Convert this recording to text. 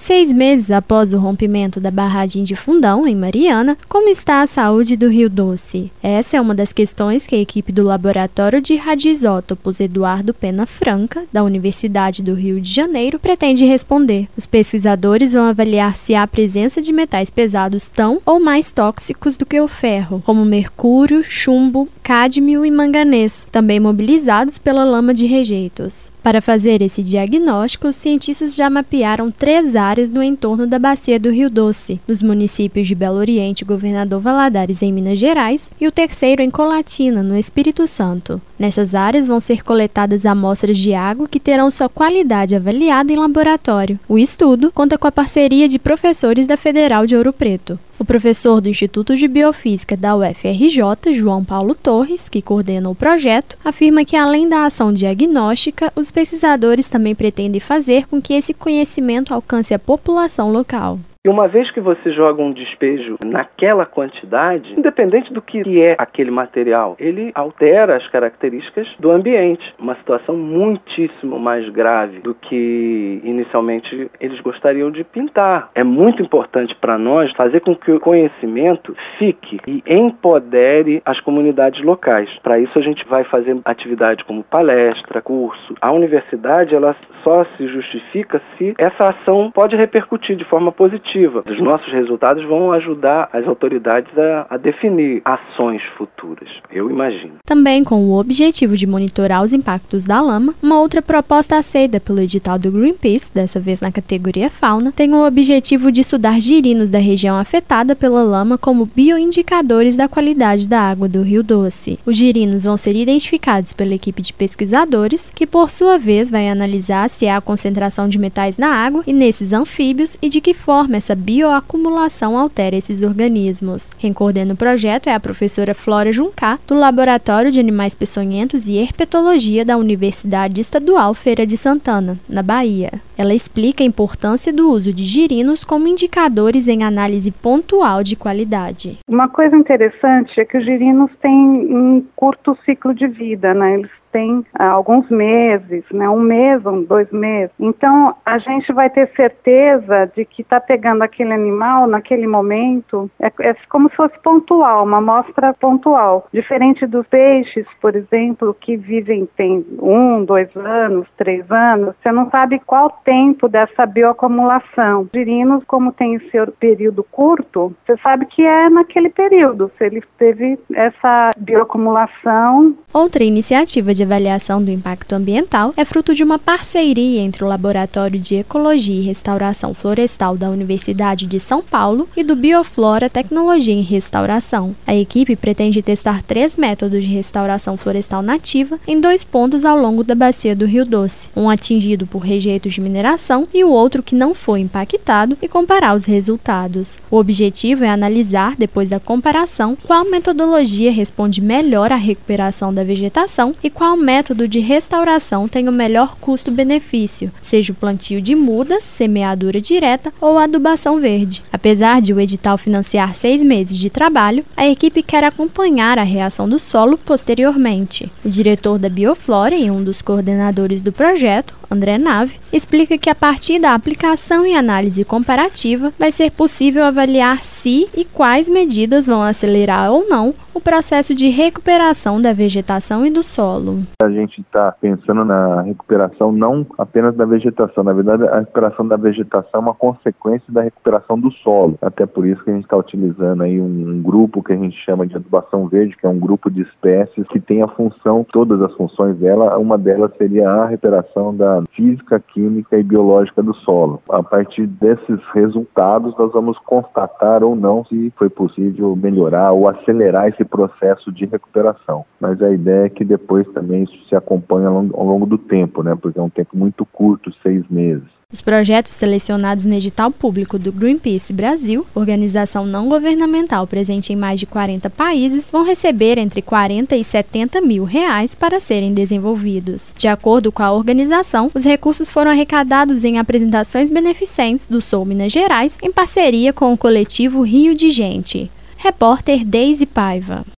6 meses após o rompimento da barragem de Fundão, em Mariana, como está a saúde do Rio Doce? Essa é uma das questões que a equipe do Laboratório de Radioisótopos Eduardo Pena Franca, da Universidade do Rio de Janeiro, pretende responder. Os pesquisadores vão avaliar se há presença de metais pesados tão ou mais tóxicos do que o ferro, como mercúrio, chumbo, cádmio e manganês, também mobilizados pela lama de rejeitos. Para fazer esse diagnóstico, os cientistas já mapearam 3 áreas no entorno da bacia do Rio Doce, nos municípios de Belo Oriente e Governador Valadares, em Minas Gerais, e o terceiro em Colatina, no Espírito Santo. Nessas áreas vão ser coletadas amostras de água que terão sua qualidade avaliada em laboratório. O estudo conta com a parceria de professores da Federal de Ouro Preto. O professor do Instituto de Biofísica da UFRJ, João Paulo Torres, que coordena o projeto, afirma que além da ação diagnóstica, os pesquisadores também pretendem fazer com que esse conhecimento alcance a população local. E uma vez que você joga um despejo naquela quantidade, independente do que é aquele material, ele altera as características do ambiente. Uma situação muitíssimo mais grave do que inicialmente eles gostariam de pintar. É muito importante para nós fazer com que o conhecimento fique e empodere as comunidades locais. Para isso a gente vai fazer atividades como palestra, curso. A universidade ela só se justifica se essa ação pode repercutir de forma positiva. Os nossos resultados vão ajudar as autoridades a definir ações futuras, eu imagino. Também com o objetivo de monitorar os impactos da lama, uma outra proposta aceita pelo edital do Greenpeace, dessa vez na categoria fauna, tem o objetivo de estudar girinos da região afetada pela lama como bioindicadores da qualidade da água do Rio Doce. Os girinos vão ser identificados pela equipe de pesquisadores, que por sua vez vai analisar se há concentração de metais na água e nesses anfíbios e de que forma essa bioacumulação altera esses organismos. Quem coordena o projeto é a professora Flora Juncá, do Laboratório de Animais Peçonhentos e Herpetologia da Universidade Estadual Feira de Santana, na Bahia. Ela explica a importância do uso de girinos como indicadores em análise pontual de qualidade. Uma coisa interessante é que os girinos têm um curto ciclo de vida, né? Eles têm alguns meses, né? 1 mês, 2 meses. Então, a gente vai ter certeza de que está pegando aquele animal naquele momento. É como se fosse pontual, uma amostra pontual. Diferente dos peixes, por exemplo, que tem 1, 2 anos, 3 anos, você não sabe qual tempo dessa bioacumulação. Os girinos, como tem esse período curto, você sabe que é naquele período, se ele teve essa bioacumulação. Outra iniciativa de avaliação do impacto ambiental é fruto de uma parceria entre o Laboratório de Ecologia e Restauração Florestal da Universidade de São Paulo e do Bioflora Tecnologia em Restauração. A equipe pretende testar 3 métodos de restauração florestal nativa em 2 pontos ao longo da bacia do Rio Doce, um atingido por rejeitos de mineração e o outro que não foi impactado, e comparar os resultados. O objetivo é analisar, depois da comparação, qual metodologia responde melhor à recuperação da vegetação e qual método de restauração tem o melhor custo-benefício, seja o plantio de mudas, semeadura direta ou adubação verde. Apesar de o edital financiar 6 meses de trabalho, a equipe quer acompanhar a reação do solo posteriormente. O diretor da Bioflora e um dos coordenadores do projeto, André Nave, explica que a partir da aplicação e análise comparativa vai ser possível avaliar se e quais medidas vão acelerar ou não o processo de recuperação da vegetação e do solo. A gente está pensando na recuperação não apenas da vegetação, na verdade a recuperação da vegetação é uma consequência da recuperação do solo. Até por isso que a gente está utilizando aí um grupo que a gente chama de adubação verde, que é um grupo de espécies que tem a função, todas as funções dela, uma delas seria a recuperação da física, química e biológica do solo. A partir desses resultados nós vamos constatar ou não se foi possível melhorar ou acelerar esse processo de recuperação. Mas a ideia é que depois também isso se acompanha ao longo do tempo, né? Porque é um tempo muito curto, 6 meses. Os projetos selecionados no edital público do Greenpeace Brasil, organização não governamental presente em mais de 40 países, vão receber entre 40 e 70 mil reais para serem desenvolvidos. De acordo com a organização, os recursos foram arrecadados em apresentações beneficentes do Sul Minas Gerais, em parceria com o coletivo Rio de Gente. Repórter Deise Paiva.